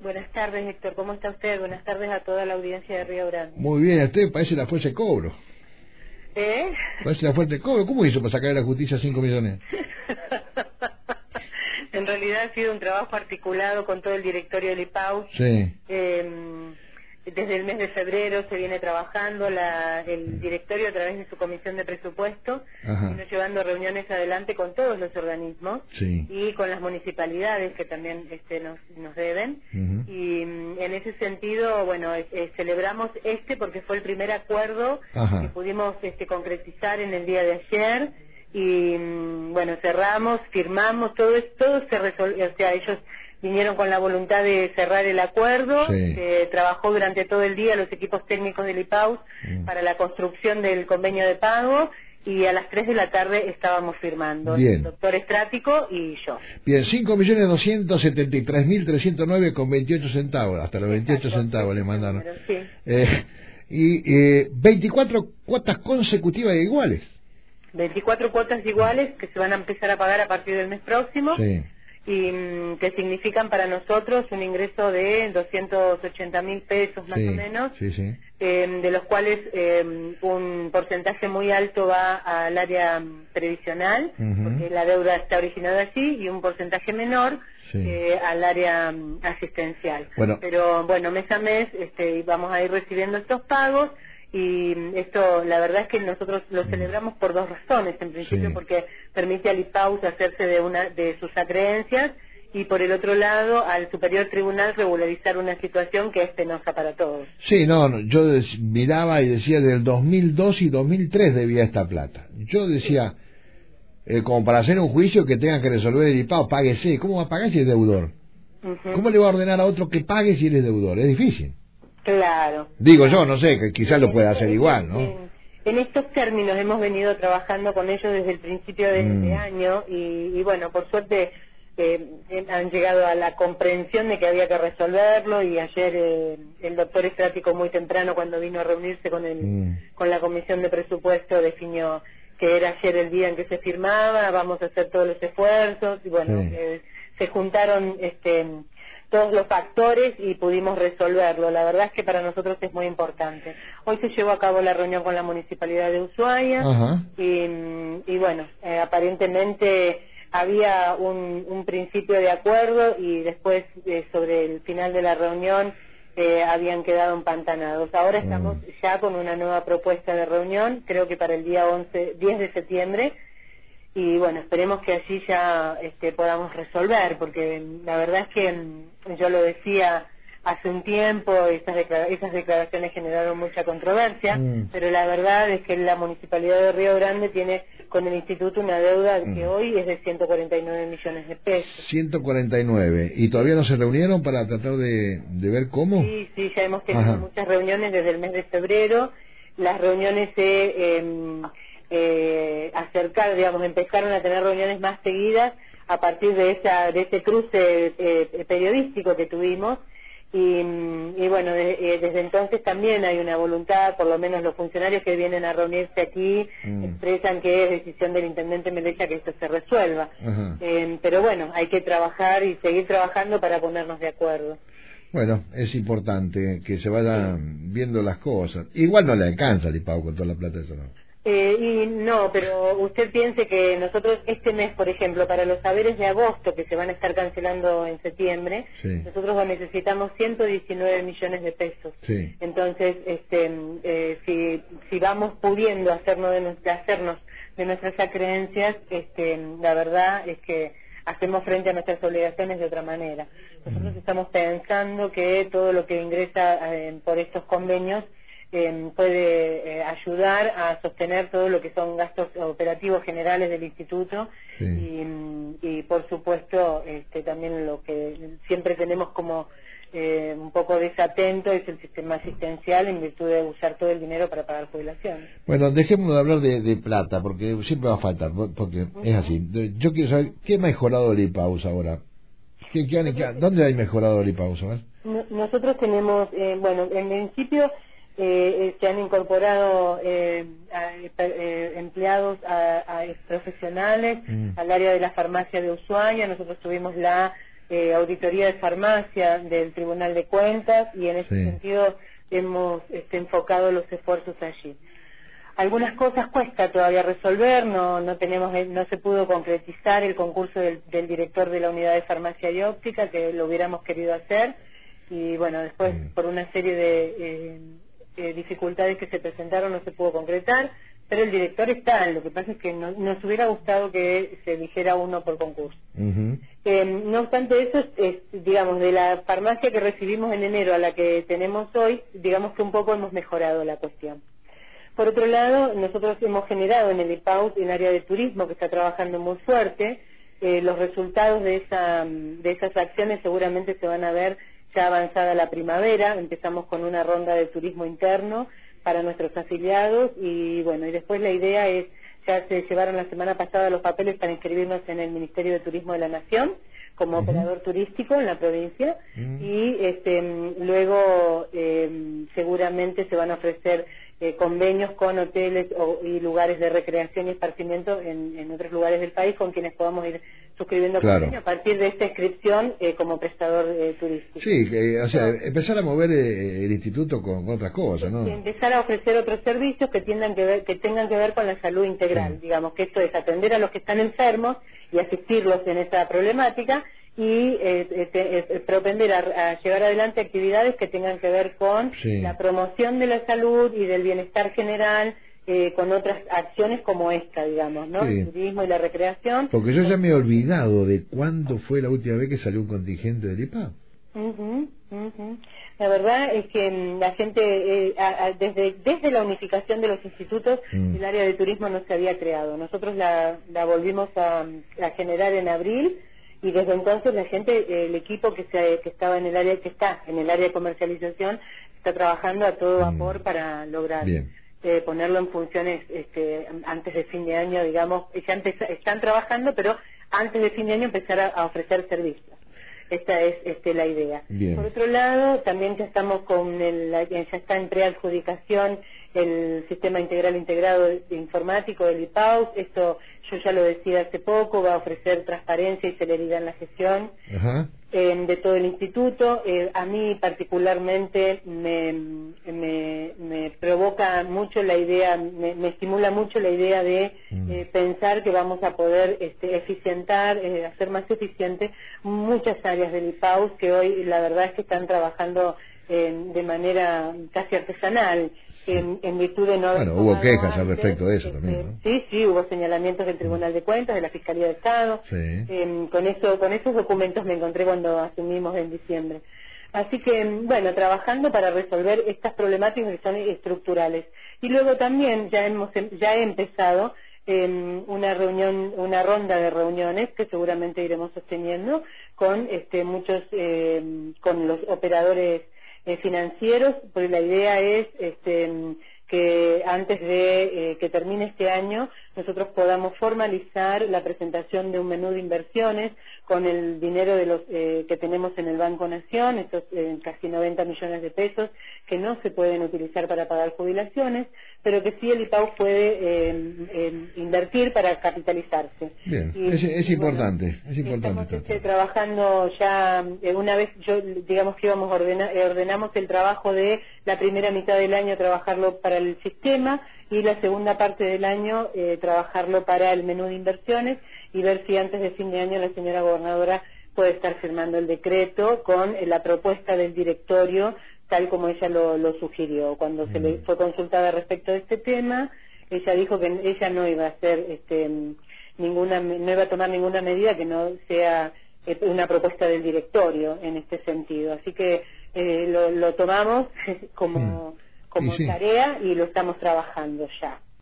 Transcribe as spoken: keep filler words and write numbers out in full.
Buenas tardes, Héctor. ¿Cómo está usted? Buenas tardes a toda la audiencia de Río Grande. Muy bien, a usted parece la fuerza de cobro. ¿Eh? Parece la fuerza de cobro. ¿Cómo hizo para sacar de la justicia cinco millones? En realidad ha sido un trabajo articulado con todo el directorio del I P A U. Sí. Eh, desde el mes de febrero se viene trabajando la, el directorio a través de su comisión de presupuesto, vino llevando reuniones adelante con todos los organismos, sí, y con las municipalidades que también este, nos, nos deben. Uh-huh. Y mm, en ese sentido, bueno, eh, eh, celebramos este porque fue el primer acuerdo Ajá. que pudimos este, concretizar en el día de ayer. Y mm, bueno, cerramos, firmamos, todo todo se resolvió, o sea, ellos vinieron con la voluntad de cerrar el acuerdo, sí. se trabajó durante todo el día los equipos técnicos del I P A U mm. para la construcción del convenio de pago, y a las tres de la tarde estábamos firmando, Bien. El doctor Estrático y yo. Bien, cinco millones doscientos setenta y tres mil trescientos nueve con veintiocho centavos, hasta los veintiocho Exacto, centavos le mandaron. Número, sí. eh, y eh, veinticuatro cuotas consecutivas e iguales. veinticuatro cuotas iguales que se van a empezar a pagar a partir del mes próximo. Sí. Y mm, que significan para nosotros un ingreso de doscientos ochenta mil pesos más sí, o menos, sí, sí. Eh, de los cuales eh, un porcentaje muy alto va al área previsional, uh-huh. porque la deuda está originada allí, y un porcentaje menor sí. eh, al área um, asistencial. Bueno. Pero bueno, mes a mes este, vamos a ir recibiendo estos pagos. Y esto, la verdad es que nosotros lo celebramos por dos razones. En principio, sí. porque permite al I P A U hacerse de una de sus acreencias, y por el otro lado, al Superior Tribunal regularizar una situación que es penosa para todos. Sí, no, no yo des, miraba y decía del dos mil dos y dos mil tres debía esta plata. Yo decía, sí. eh, como para hacer un juicio que tenga que resolver el I P A U, páguese. ¿Cómo va a pagar si es deudor? Uh-huh. ¿Cómo le va a ordenar a otro que pague si él es deudor? Es difícil. Claro. Digo yo, no sé, que quizás lo pueda hacer igual, ¿no? En, en estos términos hemos venido trabajando con ellos desde el principio de mm. este año, y, y bueno, por suerte eh, han llegado a la comprensión de que había que resolverlo, y ayer eh, el doctor Estrático muy temprano, cuando vino a reunirse con el mm. con la comisión de presupuesto, definió que era ayer el día en que se firmaba, vamos a hacer todos los esfuerzos, y bueno, sí. eh, se juntaron este todos los factores y pudimos resolverlo. La verdad es que para nosotros es muy importante. Hoy se llevó a cabo la reunión con la Municipalidad de Ushuaia. Ajá. y, y bueno, eh, aparentemente había un, un principio de acuerdo, y después eh, sobre el final de la reunión eh, habían quedado empantanados. Ahora estamos mm. ya con una nueva propuesta de reunión, creo que para el día once, diez de septiembre, y bueno, esperemos que allí ya este, podamos resolver, porque la verdad es que yo lo decía hace un tiempo, esas, declara- esas declaraciones generaron mucha controversia, mm. pero la verdad es que la Municipalidad de Río Grande tiene con el Instituto una deuda mm. que hoy es de ciento cuarenta y nueve millones de pesos. ciento cuarenta y nueve. ¿Y todavía no se reunieron para tratar de, de ver cómo? Sí, sí, ya hemos tenido Ajá. muchas reuniones desde el mes de febrero. Las reuniones se... Eh, Eh, acercar, digamos, empezaron a tener reuniones más seguidas a partir de esa de ese cruce eh, periodístico que tuvimos, y, y bueno, de, eh, desde entonces también hay una voluntad, por lo menos los funcionarios que vienen a reunirse aquí mm. expresan que es decisión del intendente Melella que esto se resuelva, eh, pero bueno, hay que trabajar y seguir trabajando para ponernos de acuerdo. Bueno, es importante que se vayan sí. viendo las cosas. Igual no le alcanza al I P A U con toda la plata de eso, ¿no? Eh, y no, pero usted piense que nosotros este mes, por ejemplo, para los saberes de agosto, que se van a estar cancelando en septiembre, sí. nosotros necesitamos ciento diecinueve millones de pesos. Sí. Entonces, este, eh, si, si vamos pudiendo hacernos de, de hacernos de nuestras acreencias, este, la verdad es que hacemos frente a nuestras obligaciones de otra manera. Nosotros mm. estamos pensando que todo lo que ingresa eh, por estos convenios Eh, puede eh, ayudar a sostener todo lo que son gastos operativos generales del instituto, sí. y, y por supuesto este, también lo que siempre tenemos como eh, un poco desatento es el sistema asistencial, en virtud de usar todo el dinero para pagar jubilaciones. Bueno, dejémonos de hablar de, de plata, porque siempre va a faltar, porque uh-huh. es así. Yo quiero saber, ¿qué ha mejorado el I P A U ahora? ¿Qué, qué, qué, ¿Dónde hay mejorado el I P A U? Nosotros tenemos, eh, bueno, en principio Eh, se han incorporado eh, a, eh, empleados a, a profesionales mm. al área de la farmacia de Ushuaia. Nosotros tuvimos la eh, auditoría de farmacia del Tribunal de Cuentas, y en ese Sí. sentido hemos este, enfocado los esfuerzos allí. Algunas cosas cuesta todavía resolver, no no tenemos no se pudo concretizar el concurso del, del director de la unidad de farmacia y óptica, que lo hubiéramos querido hacer, y bueno, después Mm. por una serie de eh, eh, dificultades que se presentaron no se pudo concretar, pero el director está. Lo que pasa es que no, nos hubiera gustado que se eligiera uno por concurso. Ujú. Eh, no obstante eso, es, es, digamos, de la farmacia que recibimos en enero a la que tenemos hoy, digamos que un poco hemos mejorado la cuestión. Por otro lado, nosotros hemos generado en el I P A U S el área de turismo, que está trabajando muy fuerte. Eh, los resultados de, esa, de esas acciones seguramente se van a ver ya avanzada la primavera. Empezamos con una ronda de turismo interno para nuestros afiliados, y bueno, y después la idea es, ya se llevaron la semana pasada los papeles para inscribirnos en el Ministerio de Turismo de la Nación como Uh-huh. operador turístico en la provincia, Uh-huh. y este, luego eh, seguramente se van a ofrecer eh, convenios con hoteles o, y lugares de recreación y esparcimiento en, en otros lugares del país, con quienes podamos ir suscribiendo Claro. convenios a partir de esta inscripción eh, como prestador eh, turístico. Sí, que, o sea, No. empezar a mover eh, el instituto con, con otras cosas, ¿no? Empezar a ofrecer otros servicios que tengan que ver, que tengan que ver con la salud integral, Sí. digamos que esto es atender a los que están enfermos y asistirlos en esa problemática, y eh, este, eh, propender a, a llevar adelante actividades que tengan que ver con Sí. la promoción de la salud y del bienestar general, eh, con otras acciones como esta, digamos, ¿no? Sí. El turismo y la recreación. Porque yo ya me he olvidado de cuándo fue la última vez que salió un contingente del I P A. Ujú, ujú. La verdad es que mm, la gente, eh, a- a- desde desde la unificación de los institutos, Mm. el área de turismo no se había creado. Nosotros la, la volvimos a, a generar en abril, y desde entonces la gente, el equipo que, se, que estaba en el área, que está en el área de comercialización, está trabajando a todo Mm. vapor para lograr Bien. eh, ponerlo en funciones este, antes de fin de año, digamos. Ya empeza- están trabajando, pero antes de fin de año empezar a, a ofrecer servicios. Esta es este, la idea. Bien. Por otro lado, también ya estamos con el, ya está en preadjudicación el sistema integral integrado de, de informático del I P A U S. Esto yo ya lo decía hace poco, va a ofrecer transparencia y celeridad en la gestión Ajá. eh, de todo el instituto. Eh, a mí particularmente me, me, me provoca mucho la idea, me, me estimula mucho la idea de Mm. eh, pensar que vamos a poder este, eficientar, eh, hacer más eficiente muchas áreas del I P A U S que hoy la verdad es que están trabajando eh, de manera casi artesanal. En, en virtud de no haber Bueno, hubo tomado quejas al antes, respecto de eso este, también, ¿no? Sí, sí, hubo señalamientos del Tribunal de Cuentas, de la Fiscalía de Estado. Sí. Eh, con eso, con esos documentos me encontré cuando asumimos en diciembre. Así que, bueno, trabajando para resolver estas problemáticas que son estructurales. Y luego también ya hemos ya he empezado eh, una reunión, una ronda de reuniones que seguramente iremos sosteniendo con este, muchos, eh, con los operadores eh, financieros, porque la idea es este, que antes de eh, que termine este año nosotros podamos formalizar la presentación de un menú de inversiones con el dinero de los eh, que tenemos en el Banco Nación, estos eh, casi noventa millones de pesos que no se pueden utilizar para pagar jubilaciones, pero que sí el I P A U S puede eh, eh, invertir para capitalizarse. Bien, Y, es, es y bueno, importante, es importante. Estamos todo este, esto. trabajando ya, eh, una vez, yo digamos que íbamos a ordenar, eh, ordenamos el trabajo de la primera mitad del año, trabajarlo para el sistema, y la segunda parte del año eh, trabajarlo para el menú de inversiones, y ver si antes de fin de año la señora gobernadora puede estar firmando el decreto con eh, la propuesta del directorio tal como ella lo, lo sugirió. Cuando se le fue consultada respecto de este tema, ella dijo que ella no iba a hacer este, ninguna, no iba a tomar ninguna medida que no sea eh, una propuesta del directorio en este sentido. Así que eh, lo, lo tomamos como, Mm. como Y sí. tarea, y lo estamos trabajando ya.